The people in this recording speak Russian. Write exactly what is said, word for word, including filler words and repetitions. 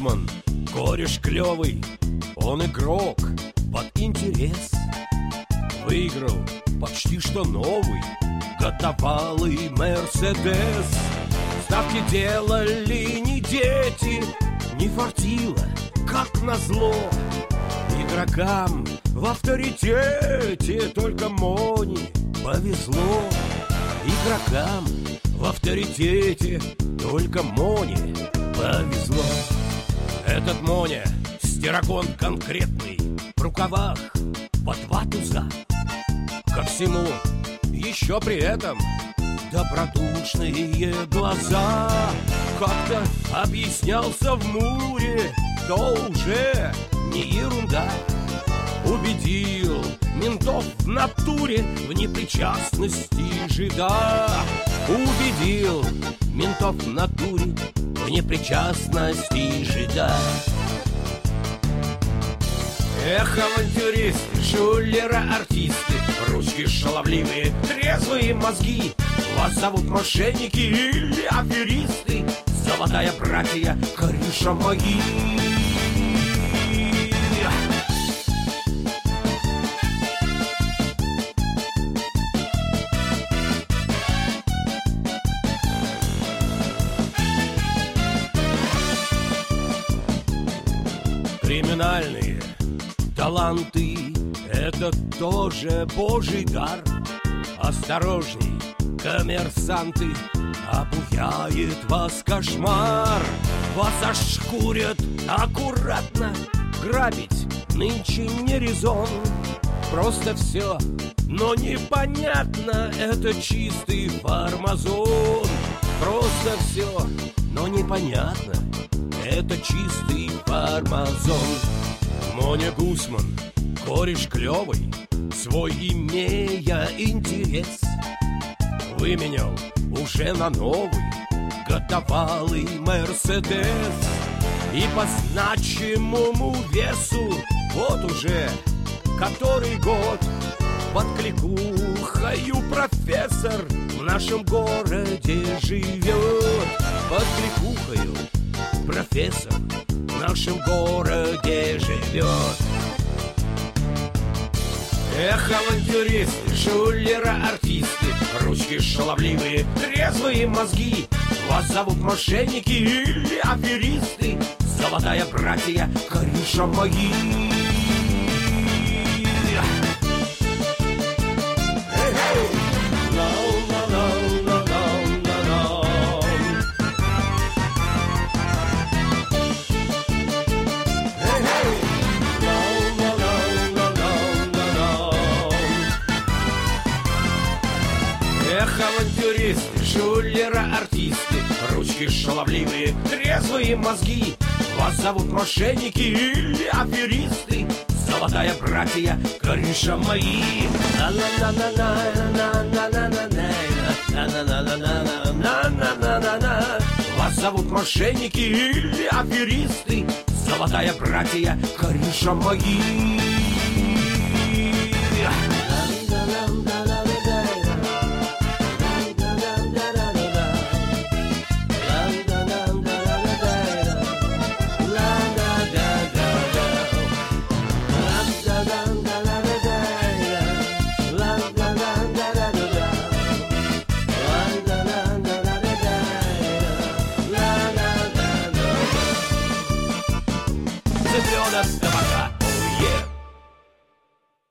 Гусман, кореш клевый, он игрок под интерес. Выиграл почти что новый годовалый Мерседес. Ставки делали не дети, не фартило, как назло. Игрокам в авторитете только Моне повезло. Игрокам в авторитете только Моне повезло. Этот Моня стерогон конкретный, в рукавах по два туза. Ко всему еще при этом добродушные глаза. Как-то объяснялся в Муре, то уже не ерунда. Убедил ментов в натуре в непричастности жида. Убедил ментов в натуре в непричастности жида. Эх, авантюристы, шулеры, артисты, ручки шаловливые, трезвые мозги. Вас зовут мошенники или аферисты, золотая братья, кореша мои. Криминальные таланты — это тоже божий дар. Осторожней, коммерсанты, обуяет вас кошмар. Вас ошкурят аккуратно, грабить нынче не резон. Просто все, но непонятно, это чистый фармазон. Просто все, но непонятно, это чистый фармазон. Моня Гусман, кореш клевый, свой имея интерес, выменял уже на новый годовалый Мерседес. И по значимому весу вот уже который год под кликухою профессор в нашем городе живет. Под кликухою профессор в нашем городе живет. Эх, авантюристы, шулеры, артисты, ручки шаловливые, трезвые мозги. Вас зовут мошенники или аферисты, золотая братья, кореша мои. Эх, авантюристы, шулеры, артисты, ручки шаловливые, трезвые мозги. Вас зовут мошенники или аферисты, золотая братья, кореша мои. Вас зовут мошенники или аферисты, золотая братья, кореша мои.